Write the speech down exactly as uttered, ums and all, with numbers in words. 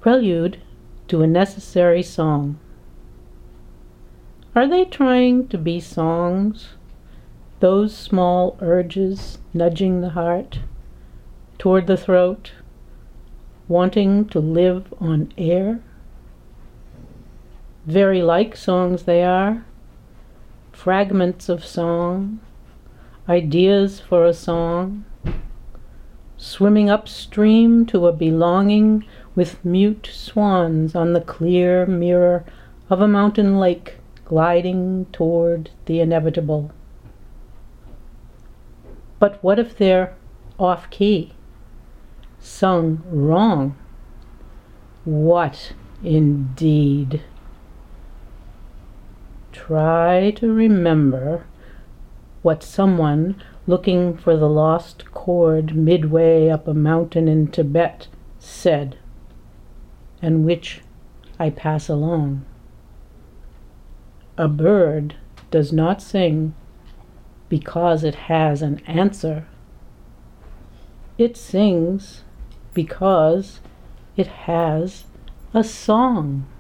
Prelude to a Necessary Song. Are they trying to be songs, those small urges nudging the heart toward the throat, wanting to live on air? Very like songs they are, fragments of song, ideas for a song, swimming upstream to a belonging with mute swans on the clear mirror of a mountain lake gliding toward the inevitable. But what if they're off-key, sung wrong? What indeed? Try to remember what someone looking for the lost chord midway up a mountain in Tibet said, and which I pass along. A bird does not sing because it has an answer. It sings because it has a song.